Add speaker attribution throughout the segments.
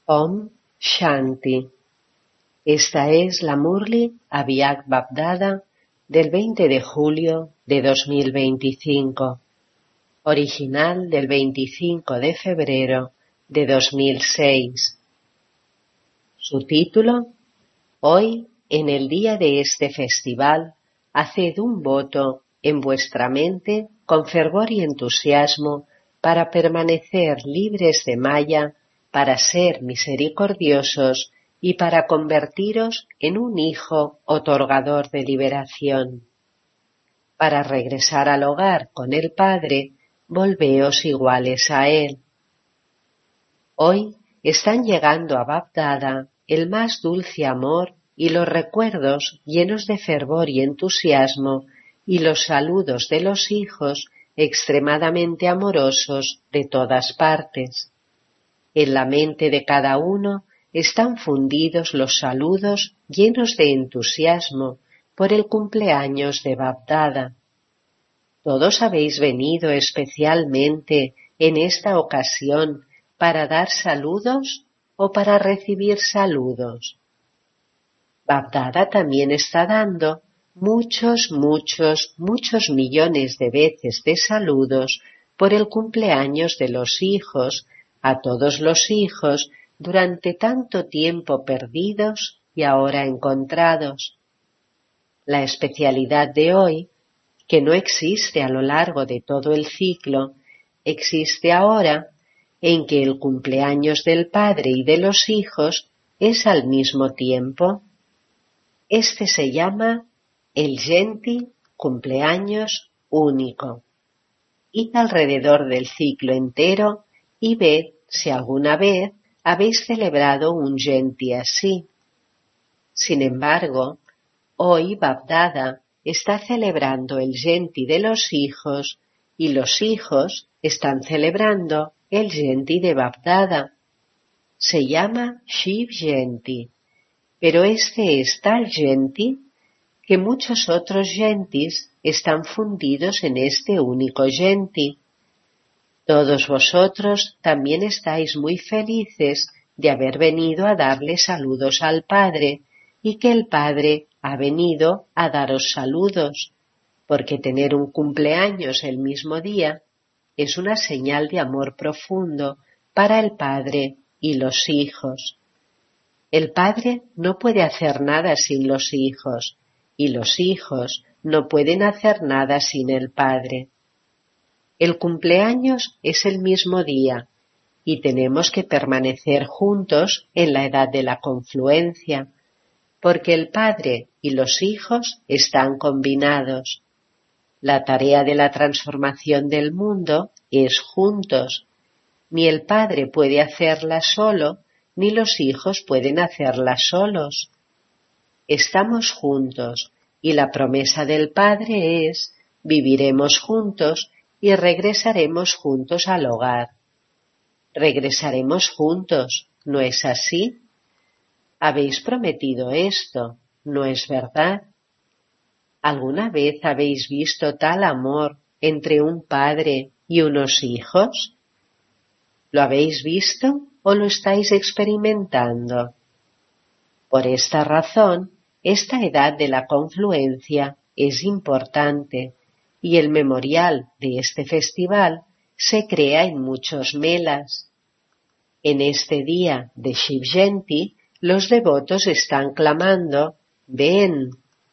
Speaker 1: Om Shanti. Esta es la Murli Abhyak Bap-Dada del 20 de julio de 2025, original del 25 de febrero de 2006. Su título: Hoy, en el día de este festival, haced un voto en vuestra mente con fervor y entusiasmo para permanecer libres de Maya, para ser misericordiosos y para convertiros en un hijo otorgador de liberación. Para regresar al hogar con el Padre, volveos iguales a Él. Hoy están llegando a Bap-Dada el más dulce amor y los recuerdos llenos de fervor y entusiasmo y los saludos de los hijos extremadamente amorosos de todas partes. En la mente de cada uno están fundidos los saludos llenos de entusiasmo por el cumpleaños de Bap-Dada. Todos habéis venido especialmente en esta ocasión para dar saludos o para recibir saludos. Bap-Dada también está dando muchos millones de veces de saludos por el cumpleaños de los hijos, a todos los hijos durante tanto tiempo perdidos y ahora encontrados. La especialidad de hoy, que no existe a lo largo de todo el ciclo, existe ahora en que el cumpleaños del Padre y de los hijos es al mismo tiempo. Este se llama el Jayanti cumpleaños único. Id alrededor del ciclo entero y ved si alguna vez habéis celebrado un Jayanti así. Sin embargo, hoy Bap-Dada está celebrando el Jayanti de los hijos y los hijos están celebrando el Jayanti de Bap-Dada. Se llama Shiv Jayanti, pero este es tal Jayanti que muchos otros Jayantis están fundidos en este único Jayanti. Todos vosotros también estáis muy felices de haber venido a darle saludos al Padre y que el Padre ha venido a daros saludos, porque tener un cumpleaños el mismo día es una señal de amor profundo para el Padre y los hijos. El Padre no puede hacer nada sin los hijos, y los hijos no pueden hacer nada sin el Padre. El cumpleaños es el mismo día, y tenemos que permanecer juntos en la edad de la confluencia, porque el Padre y los hijos están combinados. La tarea de la transformación del mundo es juntos. Ni el Padre puede hacerla solo, ni los hijos pueden hacerla solos. Estamos juntos, y la promesa del Padre es: viviremos juntos y regresaremos juntos al hogar. Regresaremos juntos, ¿no es así? Habéis prometido esto, ¿no es verdad? ¿Alguna vez habéis visto tal amor entre un padre y unos hijos? ¿Lo habéis visto o lo estáis experimentando? Por esta razón, esta edad de la confluencia es importante y el memorial de este festival se crea en muchos melas. En este día de Shiv Jayanti, los devotos están clamando: ven.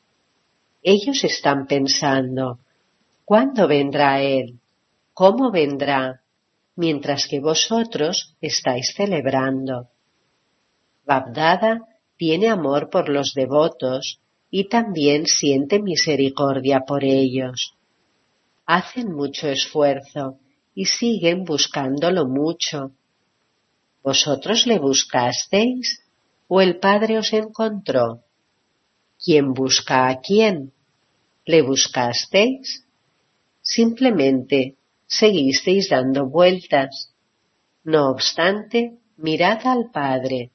Speaker 1: Ellos están pensando: ¿cuándo vendrá Él? ¿Cómo vendrá? Mientras que vosotros estáis celebrando. Bap-Dada tiene amor por los devotos y también siente misericordia por ellos. Hacen mucho esfuerzo y siguen buscándolo mucho. ¿Vosotros le buscasteis o el Padre os encontró? ¿Quién busca a quién? ¿Le buscasteis? Simplemente seguisteis dando vueltas. No obstante, mirad al Padre.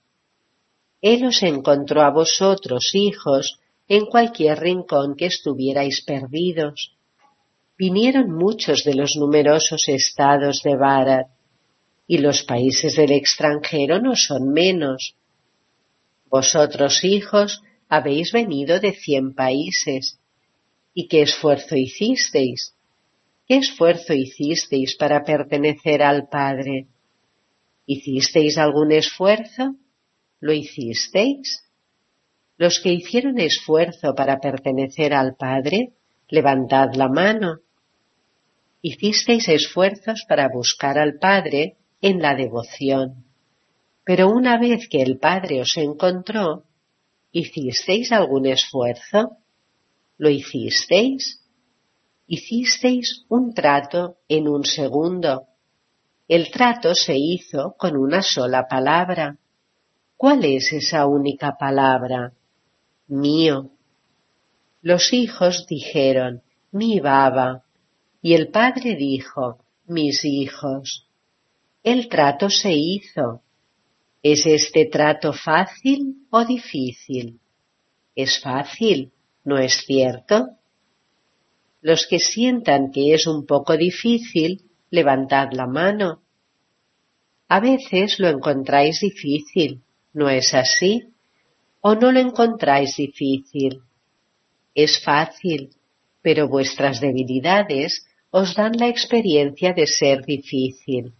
Speaker 1: Él os encontró a vosotros, hijos, en cualquier rincón que estuvierais perdidos. Vinieron muchos de los numerosos estados de Bharat, y los países del extranjero no son menos. Vosotros, hijos, habéis venido de 100 países. ¿Y qué esfuerzo hicisteis? ¿Qué esfuerzo hicisteis para pertenecer al Padre? ¿Hicisteis algún esfuerzo? ¿Lo hicisteis? Los que hicieron esfuerzo para pertenecer al Padre, levantad la mano. Hicisteis esfuerzos para buscar al Padre en la devoción. Pero una vez que el Padre os encontró, ¿hicisteis algún esfuerzo? ¿Lo hicisteis? Hicisteis un trato en un segundo. El trato se hizo con una sola palabra. ¿Cuál es esa única palabra? Mío. Los hijos dijeron, mi baba, y el Padre dijo, mis hijos. El trato se hizo. ¿Es este trato fácil o difícil? Es fácil, ¿no es cierto? Los que sientan que es un poco difícil, levantad la mano. A veces lo encontráis difícil, ¿no es así? ¿O no lo encontráis difícil? Es fácil, pero vuestras debilidades os dan la experiencia de ser difícil.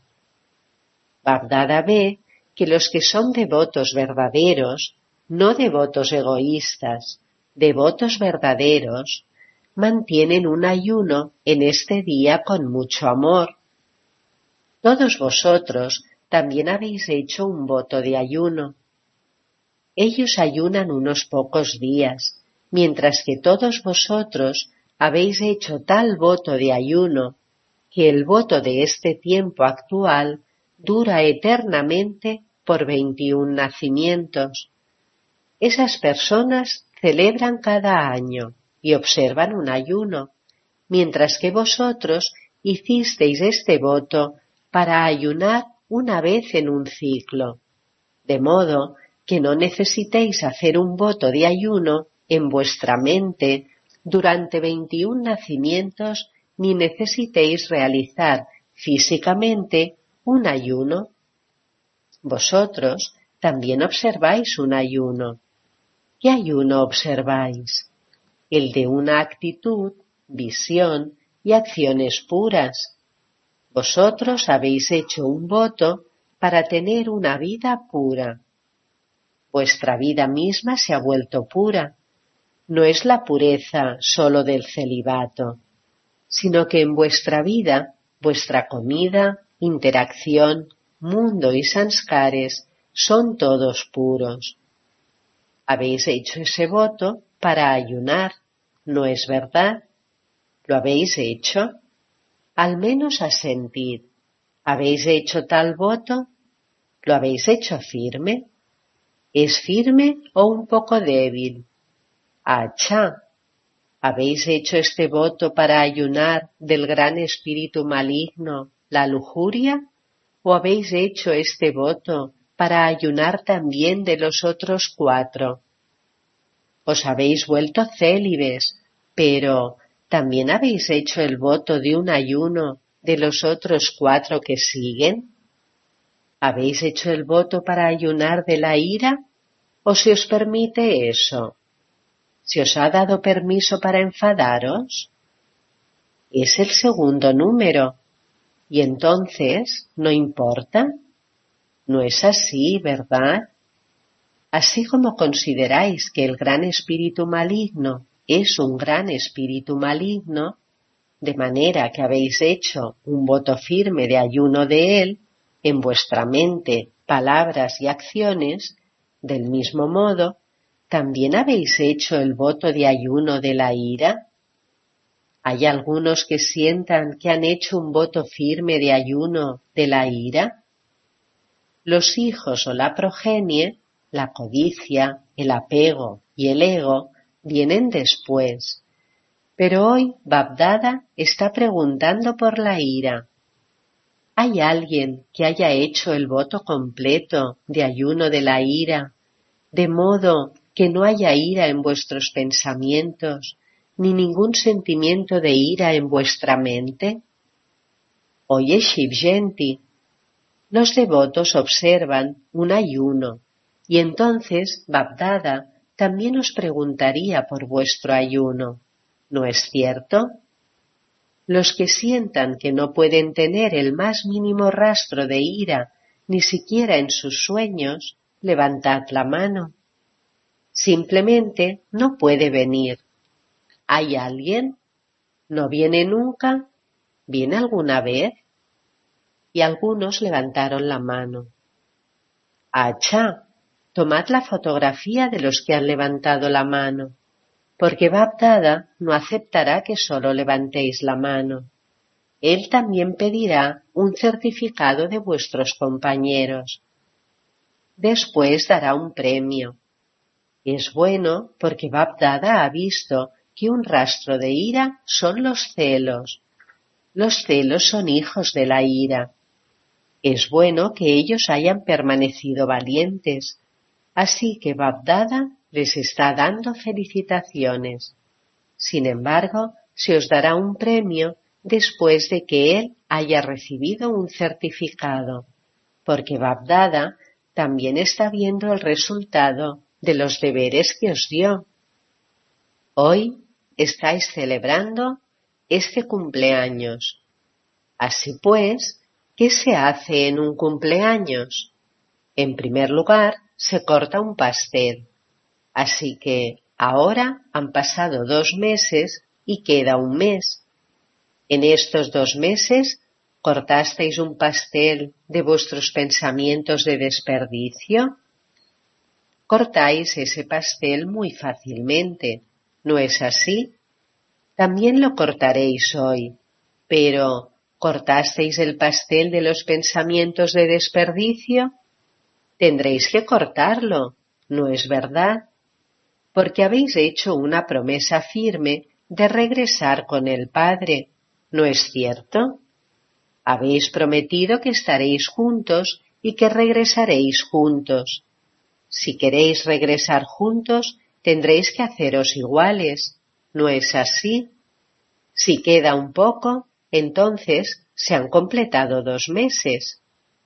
Speaker 1: Babdada ve que los que son devotos verdaderos, no devotos egoístas, devotos verdaderos, mantienen un ayuno en este día con mucho amor. Todos vosotros también habéis hecho un voto de ayuno. Ellos ayunan unos pocos días, mientras que todos vosotros habéis hecho tal voto de ayuno que el voto de este tiempo actual dura eternamente por 21 nacimientos. Esas personas celebran cada año y observan un ayuno, mientras que vosotros hicisteis este voto para ayunar una vez en un ciclo, de modo que no necesitéis hacer un voto de ayuno en vuestra mente durante 21 nacimientos ni necesitéis realizar físicamente un ayuno. Vosotros también observáis un ayuno. ¿Qué ayuno observáis? El de una actitud, visión y acciones puras. Vosotros habéis hecho un voto para tener una vida pura. Vuestra vida misma se ha vuelto pura. No es la pureza sólo del celibato, sino que en vuestra vida, vuestra comida, interacción, mundo y sanskares son todos puros. Habéis hecho ese voto para ayunar, ¿no es verdad? ¿Lo habéis hecho? Al menos asentid. ¿Habéis hecho tal voto? ¿Lo habéis hecho firme? ¿Es firme o un poco débil? ¡Achá! ¿Habéis hecho este voto para ayunar del gran espíritu maligno, la lujuria? ¿O habéis hecho este voto para ayunar también de los otros 4? Os habéis vuelto célibes, pero ¿también habéis hecho el voto de un ayuno de los otros 4 que siguen? ¿Habéis hecho el voto para ayunar de la ira? ¿O se os permite eso? ¿Se os ha dado permiso para enfadaros? Es el segundo número. ¿Y entonces no importa? No es así, ¿verdad? Así como consideráis que el gran espíritu maligno es un gran espíritu maligno, de manera que habéis hecho un voto firme de ayuno de él, en vuestra mente, palabras y acciones, del mismo modo, ¿también habéis hecho el voto de ayuno de la ira? ¿Hay algunos que sientan que han hecho un voto firme de ayuno de la ira? Los hijos o la progenie, la codicia, el apego y el ego vienen después. Pero hoy Babdada está preguntando por la ira. ¿Hay alguien que haya hecho el voto completo de ayuno de la ira, de modo que no haya ira en vuestros pensamientos, ni ningún sentimiento de ira en vuestra mente? Oye, Shivgenti, los devotos observan un ayuno, y entonces Bab-Dada también os preguntaría por vuestro ayuno, ¿no es cierto? Los que sientan que no pueden tener el más mínimo rastro de ira, ni siquiera en sus sueños, levantad la mano. Simplemente no puede venir. ¿Hay alguien? ¿No viene nunca? ¿Viene alguna vez? Y algunos levantaron la mano. ¡Achá! Tomad la fotografía de los que han levantado la mano, porque Bab-Dada no aceptará que solo levantéis la mano. Él también pedirá un certificado de vuestros compañeros. Después dará un premio. Es bueno porque Bab-Dada ha visto que un rastro de ira son los celos. Los celos son hijos de la ira. Es bueno que ellos hayan permanecido valientes, así que Bab-Dada les está dando felicitaciones. Sin embargo, se os dará un premio después de que él haya recibido un certificado, porque Bab-Dada también está viendo el resultado de los deberes que os dio. Hoy estáis celebrando este cumpleaños. Así pues, ¿qué se hace en un cumpleaños? En primer lugar, se corta un pastel. Así que ahora han pasado 2 meses y queda un mes. En estos 2 meses, ¿cortasteis un pastel de vuestros pensamientos de desperdicio? Cortáis ese pastel muy fácilmente, ¿no es así? También lo cortaréis hoy, pero ¿cortasteis el pastel de los pensamientos de desperdicio? Tendréis que cortarlo, ¿no es verdad? Porque habéis hecho una promesa firme de regresar con el Padre, ¿no es cierto? Habéis prometido que estaréis juntos y que regresaréis juntos. Si queréis regresar juntos, tendréis que haceros iguales, ¿no es así? Si queda un poco, entonces se han completado 2 meses.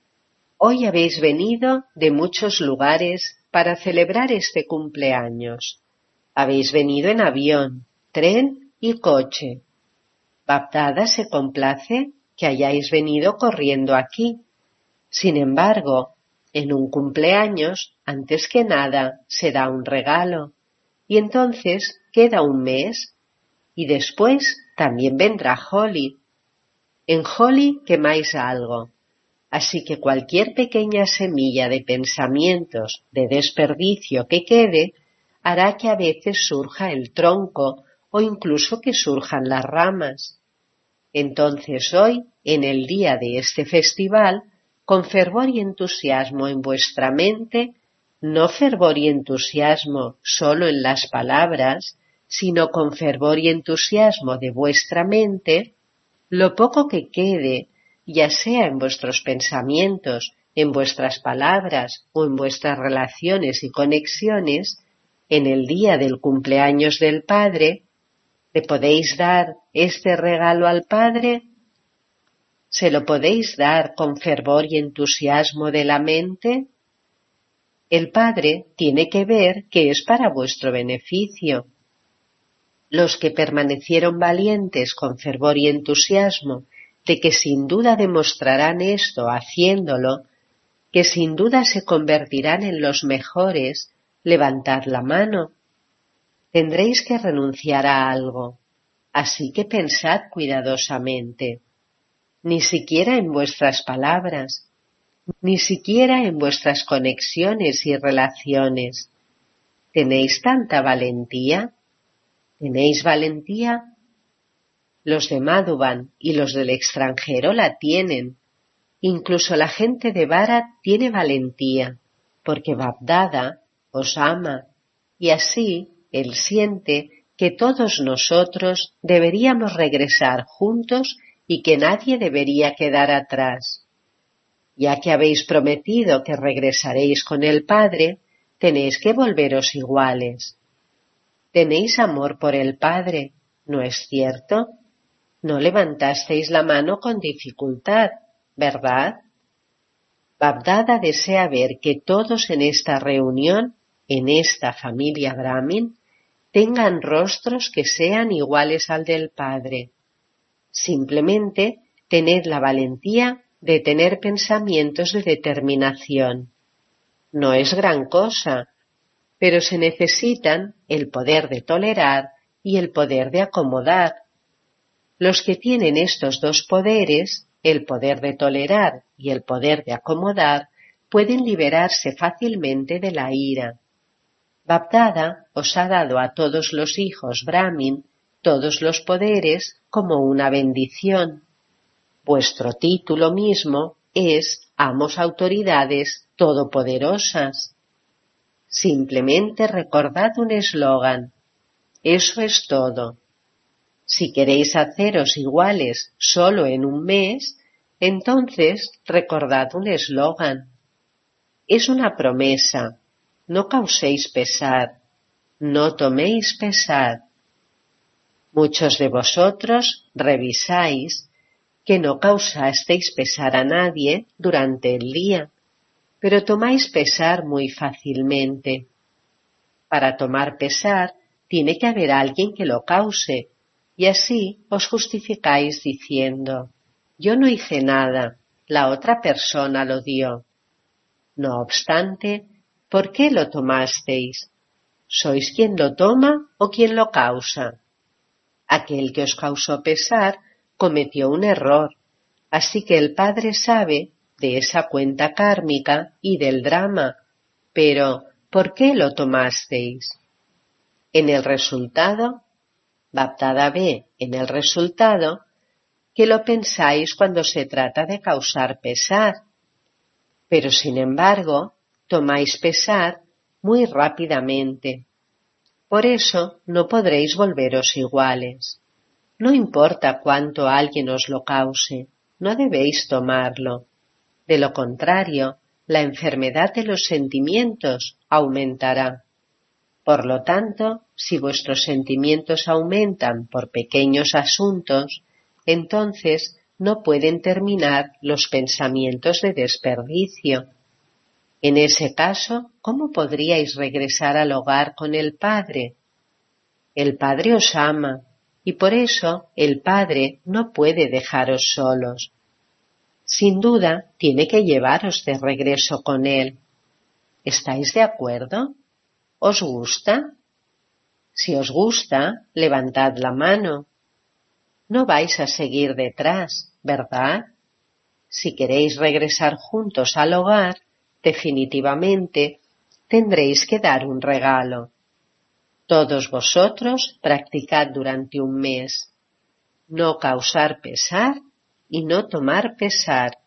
Speaker 1: Hoy habéis venido de muchos lugares para celebrar este cumpleaños. Habéis venido en avión, tren y coche. Bab-Dada se complace que hayáis venido corriendo aquí. Sin embargo, en un cumpleaños, antes que nada, se da un regalo. Y entonces queda un mes. Y después también vendrá Holi. En Holi quemáis algo. Así que cualquier pequeña semilla de pensamientos de desperdicio que quede hará que a veces surja el tronco o incluso que surjan las ramas. Entonces hoy, en el día de este festival, con fervor y entusiasmo en vuestra mente, no fervor y entusiasmo solo en las palabras, sino con fervor y entusiasmo de vuestra mente, lo poco que quede, ya sea en vuestros pensamientos, en vuestras palabras o en vuestras relaciones y conexiones, en el día del cumpleaños del Padre, ¿le podéis dar este regalo al Padre? ¿Se lo podéis dar con fervor y entusiasmo de la mente? El Padre tiene que ver que es para vuestro beneficio. Los que permanecieron valientes con fervor y entusiasmo, de que sin duda demostrarán esto haciéndolo, que sin duda se convertirán en los mejores, levantad la mano. Tendréis que renunciar a algo, así que pensad cuidadosamente. Ni siquiera en vuestras palabras, ni siquiera en vuestras conexiones y relaciones. ¿Tenéis tanta valentía? ¿Tenéis valentía? Los de Madhuban y los del extranjero la tienen. Incluso la gente de Bharat tiene valentía, porque Bab-Dada os ama, y así él siente que todos nosotros deberíamos regresar juntos y que nadie debería quedar atrás. Ya que habéis prometido que regresaréis con el Padre, tenéis que volveros iguales. Tenéis amor por el Padre, ¿no es cierto? No levantasteis la mano con dificultad, ¿verdad? Babdada desea ver que todos en esta reunión, en esta familia Brahmin, tengan rostros que sean iguales al del Padre. Simplemente tened la valentía de tener pensamientos de determinación. No es gran cosa, pero se necesitan el poder de tolerar y el poder de acomodar. Los que tienen estos dos poderes, el poder de tolerar y el poder de acomodar, pueden liberarse fácilmente de la ira. Babdada os ha dado a todos los hijos Brahmin todos los poderes como una bendición. Vuestro título mismo es Amos Autoridades Todopoderosas. Simplemente recordad un eslogan. Eso es todo. Si queréis haceros iguales solo en un mes, entonces recordad un eslogan. Es una promesa. No causéis pesar. No toméis pesar. Muchos de vosotros revisáis que no causasteis pesar a nadie durante el día, pero tomáis pesar muy fácilmente. Para tomar pesar tiene que haber alguien que lo cause, y así os justificáis diciendo, yo no hice nada, la otra persona lo dio. No obstante, ¿por qué lo tomasteis? ¿Sois quien lo toma o quien lo causa? Aquel que os causó pesar cometió un error, así que el Padre sabe de esa cuenta kármica y del drama, pero ¿por qué lo tomasteis? En el resultado, Babdada ve en el resultado que lo pensáis cuando se trata de causar pesar, pero sin embargo tomáis pesar muy rápidamente. Por eso no podréis volveros iguales. No importa cuánto alguien os lo cause, no debéis tomarlo. De lo contrario, la enfermedad de los sentimientos aumentará. Por lo tanto, si vuestros sentimientos aumentan por pequeños asuntos, entonces no pueden terminar los pensamientos de desperdicio. En ese caso, ¿cómo podríais regresar al hogar con el Padre? El Padre os ama, y por eso el Padre no puede dejaros solos. Sin duda, tiene que llevaros de regreso con Él. ¿Estáis de acuerdo? ¿Os gusta? Si os gusta, levantad la mano. No vais a seguir detrás, ¿verdad? Si queréis regresar juntos al hogar, definitivamente tendréis que dar un regalo. Todos vosotros practicad durante un mes. No causar pesar y no tomar pesar.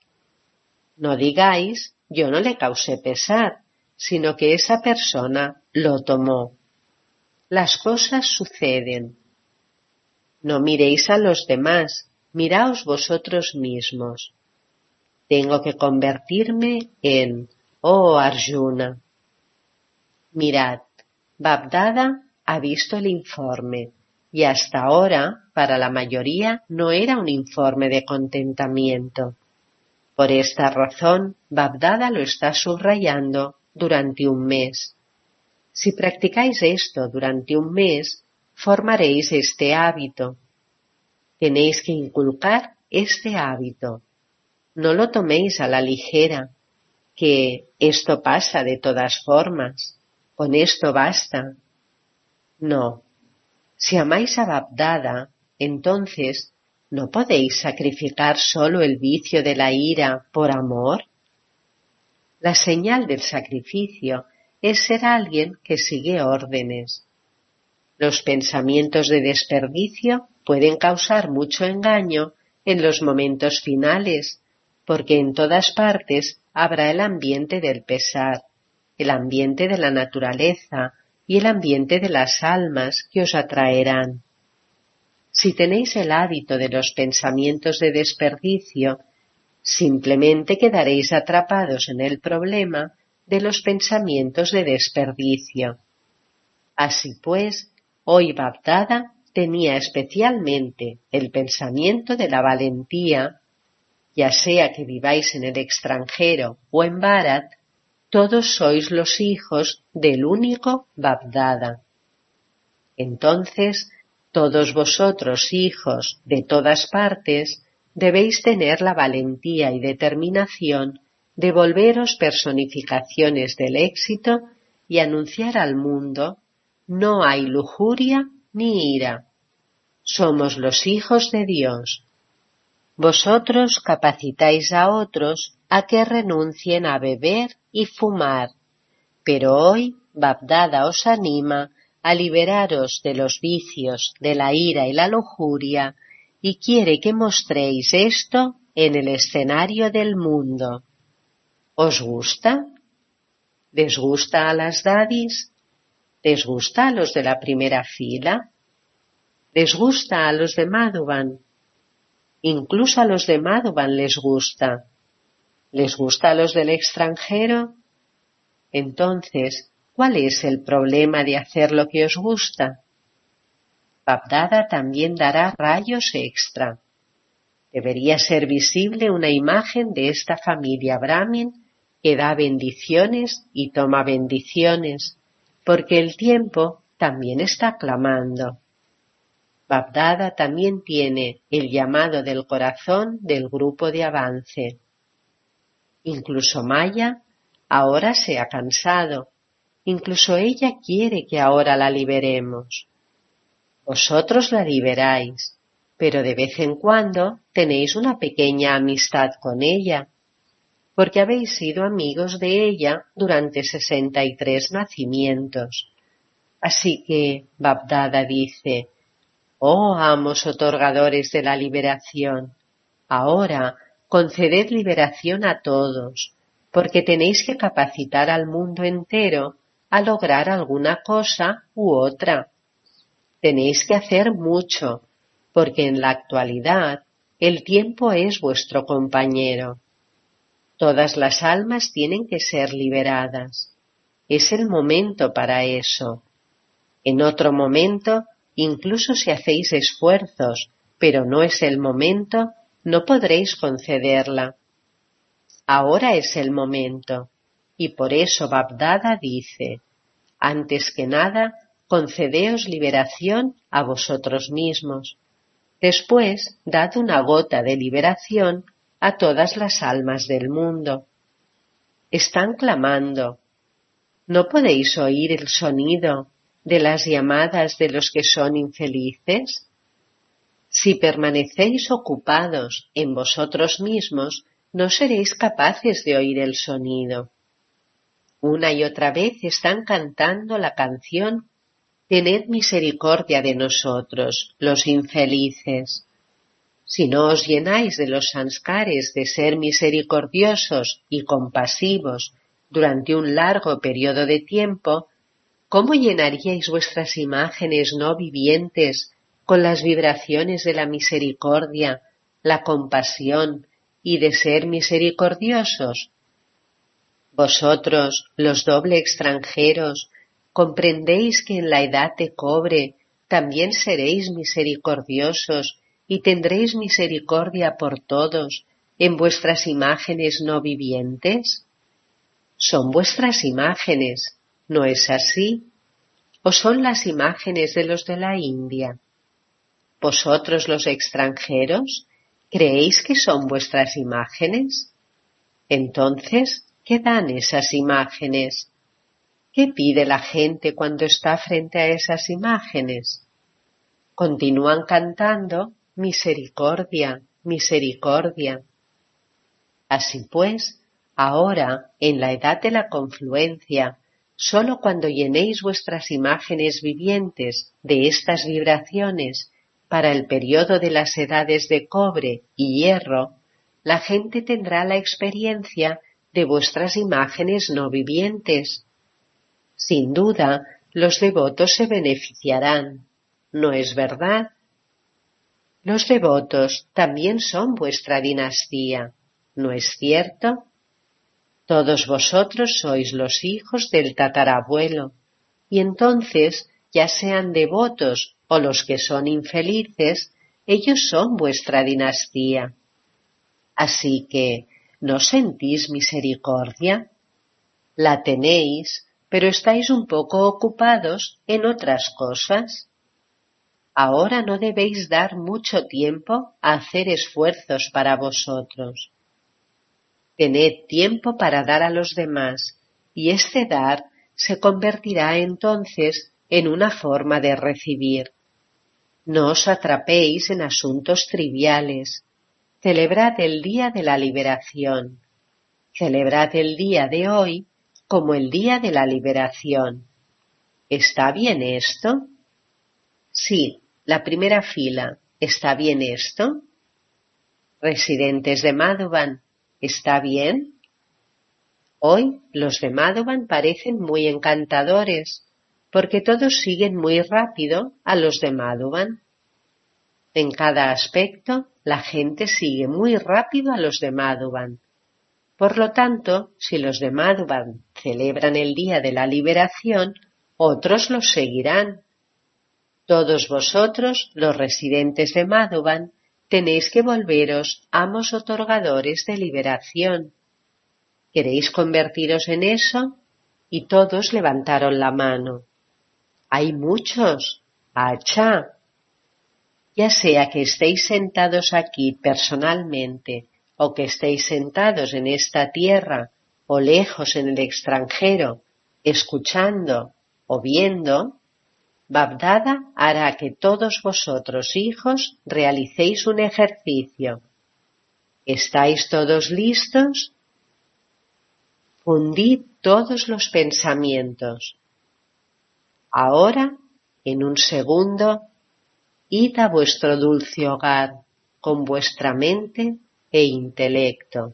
Speaker 1: No digáis, yo no le causé pesar, sino que esa persona lo tomó. Las cosas suceden. No miréis a los demás, miraos vosotros mismos. Tengo que convertirme en, oh Arjuna. Mirad, Babdada ha visto el informe, y hasta ahora, para la mayoría, no era un informe de contentamiento. Por esta razón, Babdada lo está subrayando durante un mes. Si practicáis esto durante un mes, formaréis este hábito. Tenéis que inculcar este hábito. No lo toméis a la ligera, que esto pasa de todas formas. Con esto basta. No. Si amáis a Babdada, entonces, ¿no podéis sacrificar solo el vicio de la ira por amor? La señal del sacrificio es ser alguien que sigue órdenes. Los pensamientos de desperdicio pueden causar mucho engaño en los momentos finales, porque en todas partes habrá el ambiente del pesar, el ambiente de la naturaleza y el ambiente de las almas que os atraerán. Si tenéis el hábito de los pensamientos de desperdicio, simplemente quedaréis atrapados en el problema de los pensamientos de desperdicio. Así pues, hoy Babdada tenía especialmente el pensamiento de la valentía, ya sea que viváis en el extranjero o en Bharat, todos sois los hijos del único Bapdada. Entonces, todos vosotros, hijos de todas partes, debéis tener la valentía y determinación de volveros personificaciones del éxito y anunciar al mundo: no hay lujuria ni ira. Somos los hijos de Dios. Vosotros capacitáis a otros a que renuncien a beber y fumar, pero hoy Bapdada os anima a liberaros de los vicios, de la ira y la lujuria, y quiere que mostréis esto en el escenario del mundo. ¿Os gusta? ¿Les gusta a las dadis? ¿Les gusta a los de la primera fila? ¿Les gusta a los de Madhuban? Incluso a los de Madhuban les gusta. ¿Les gusta a los del extranjero? Entonces, ¿cuál es el problema de hacer lo que os gusta? Bapdada también dará rayos extra. Debería ser visible una imagen de esta familia Brahmin que da bendiciones y toma bendiciones, porque el tiempo también está clamando. Bapdada también tiene el llamado del corazón del grupo de avance. Incluso Maya ahora se ha cansado. Incluso ella quiere que ahora la liberemos. Vosotros la liberáis, pero de vez en cuando tenéis una pequeña amistad con ella, porque habéis sido amigos de ella durante 63 nacimientos. Así que Bapdada dice: oh amos otorgadores de la liberación, ahora conceded liberación a todos, porque tenéis que capacitar al mundo entero a lograr alguna cosa u otra. Tenéis que hacer mucho, porque en la actualidad el tiempo es vuestro compañero. Todas las almas tienen que ser liberadas. Es el momento para eso. En otro momento, incluso si hacéis esfuerzos, pero no es el momento, no podréis concederla. Ahora es el momento, y por eso Bapdada dice: antes que nada, concedeos liberación a vosotros mismos. Después, dad una gota de liberación a todas las almas del mundo. Están clamando. ¿No podéis oír el sonido de las llamadas de los que son infelices? Si permanecéis ocupados en vosotros mismos, no seréis capaces de oír el sonido. Una y otra vez están cantando la canción: tened misericordia de nosotros, los infelices. Si no os llenáis de los sanskares de ser misericordiosos y compasivos durante un largo periodo de tiempo, ¿cómo llenaríais vuestras imágenes no vivientes con las vibraciones de la misericordia, la compasión y de ser misericordiosos? Vosotros, los doble extranjeros, ¿comprendéis que en la edad de cobre también seréis misericordiosos y tendréis misericordia por todos en vuestras imágenes no vivientes? Son vuestras imágenes, ¿no es así? ¿O son las imágenes de los de la India? ¿Vosotros los extranjeros creéis que son vuestras imágenes? Entonces, ¿qué dan esas imágenes? ¿Qué pide la gente cuando está frente a esas imágenes? Continúan cantando: misericordia, misericordia. Así pues, ahora, en la edad de la confluencia, sólo cuando llenéis vuestras imágenes vivientes de estas vibraciones para el periodo de las edades de cobre y hierro, la gente tendrá la experiencia de vuestras imágenes no vivientes. Sin duda, los devotos se beneficiarán, ¿no es verdad? Los devotos también son vuestra dinastía, ¿no es cierto? Todos vosotros sois los hijos del tatarabuelo, y entonces, ya sean devotos o los que son infelices, ellos son vuestra dinastía. Así que, ¿no sentís misericordia? La tenéis, pero estáis un poco ocupados en otras cosas. Ahora no debéis dar mucho tiempo a hacer esfuerzos para vosotros. Tened tiempo para dar a los demás, y este dar se convertirá entonces en una forma de recibir. No os atrapéis en asuntos triviales. Celebrad el día de la liberación. Celebrad el día de hoy como el día de la liberación. ¿Está bien esto? Sí, la primera fila. ¿Está bien esto? Residentes de Madhuban, ¿está bien? Hoy los de Madhuban parecen muy encantadores, porque todos siguen muy rápido a los de Madhuban. En cada aspecto, la gente sigue muy rápido a los de Madhuban. Por lo tanto, si los de Madhuban celebran el día de la liberación, otros los seguirán. Todos vosotros, los residentes de Madhuban, tenéis que volveros amos otorgadores de liberación. ¿Queréis convertiros en eso? Y todos levantaron la mano. ¡Hay muchos! ¡Achá! Ya sea que estéis sentados aquí personalmente o que estéis sentados en esta tierra o lejos en el extranjero, escuchando o viendo, Bapdada hará que todos vosotros, hijos, realicéis un ejercicio. ¿Estáis todos listos? Fundid todos los pensamientos. Ahora, en un segundo, id a vuestro dulce hogar con vuestra mente e intelecto.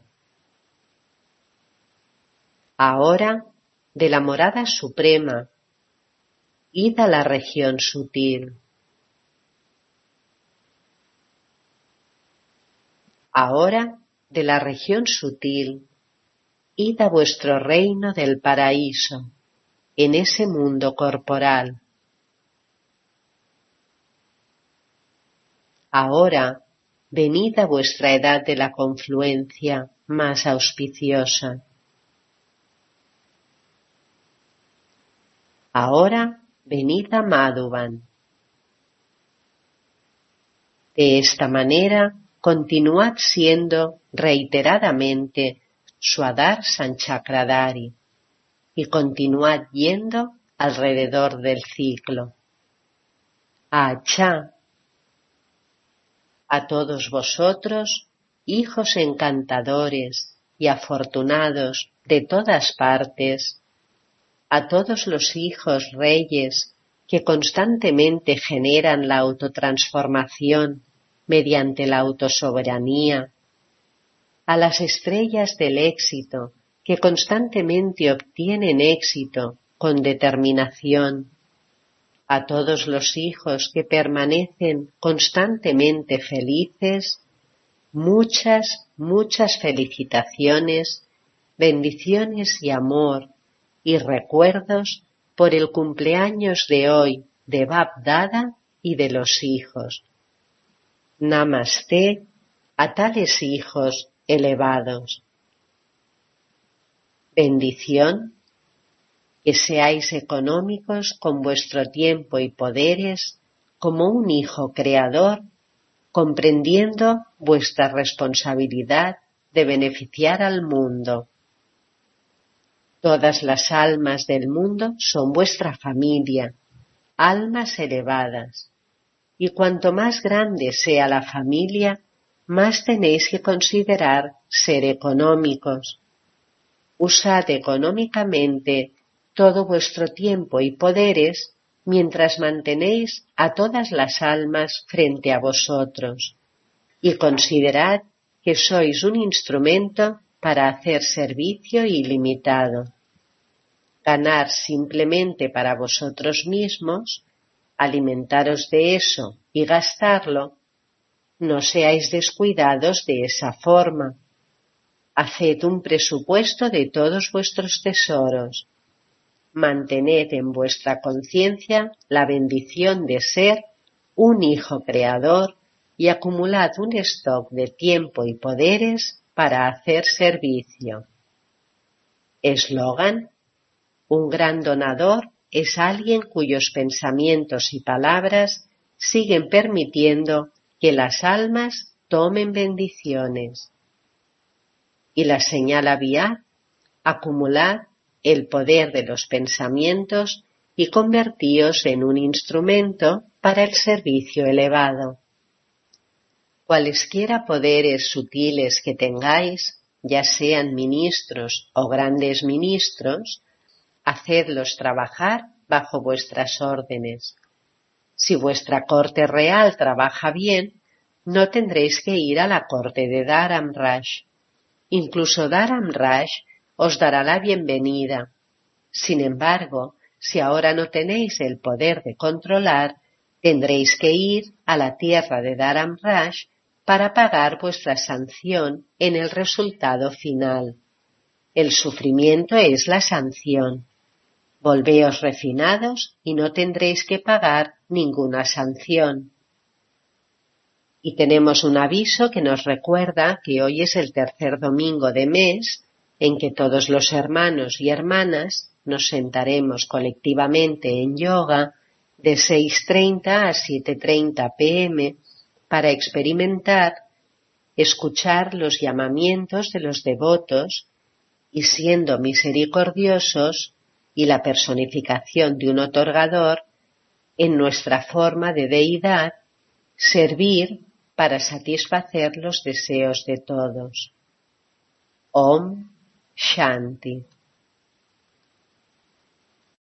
Speaker 1: Ahora, de la morada suprema, id a la región sutil. Ahora, de la región sutil, id a vuestro reino del paraíso, en ese mundo corporal. Ahora, venid a vuestra edad de la confluencia más auspiciosa. Ahora, venid a Madhuban. De esta manera, continuad siendo reiteradamente Swadhar Sanchakradhari y continuad yendo alrededor del ciclo. Achá. A todos vosotros, hijos encantadores y afortunados de todas partes, a todos los hijos reyes que constantemente generan la autotransformación mediante la autosoberanía, a las estrellas del éxito que constantemente obtienen éxito con determinación, a todos los hijos que permanecen constantemente felices, muchas, muchas felicitaciones, bendiciones y amor y recuerdos por el cumpleaños de hoy de Bapdada y de los hijos. Namasté a tales hijos elevados. Bendición. Que seáis económicos con vuestro tiempo y poderes como un hijo creador, comprendiendo vuestra responsabilidad de beneficiar al mundo. Todas las almas del mundo son vuestra familia, almas elevadas, y cuanto más grande sea la familia, más tenéis que considerar ser económicos. Usad económicamente todo vuestro tiempo y poderes mientras mantenéis a todas las almas frente a vosotros, y considerad que sois un instrumento para hacer servicio ilimitado. Ganar simplemente para vosotros mismos, alimentaros de eso y gastarlo, no seáis descuidados de esa forma. Haced un presupuesto de todos vuestros tesoros. Mantened en vuestra conciencia la bendición de ser un hijo creador y acumulad un stock de tiempo y poderes para hacer servicio. Eslogan: un gran donador es alguien cuyos pensamientos y palabras siguen permitiendo que las almas tomen bendiciones. Y la señal Aviad: acumulad el poder de los pensamientos y convertíos en un instrumento para el servicio elevado. Cualesquiera poderes sutiles que tengáis, ya sean ministros o grandes ministros, hacedlos trabajar bajo vuestras órdenes. Si vuestra corte real trabaja bien, no tendréis que ir a la corte de Dharamrash. Incluso Dharamrash os dará la bienvenida. Sin embargo, si ahora no tenéis el poder de controlar, tendréis que ir a la tierra de Dharamrash para pagar vuestra sanción en el resultado final. El sufrimiento es la sanción. Volveos refinados y no tendréis que pagar ninguna sanción. Y tenemos un aviso que nos recuerda que hoy es el tercer domingo de mes en que todos los hermanos y hermanas nos sentaremos colectivamente en yoga de 6:30 a 7:30 p.m. para experimentar, escuchar los llamamientos de los devotos y, siendo misericordiosos y la personificación de un otorgador, en nuestra forma de deidad, servir para satisfacer los deseos de todos. Om Shanti.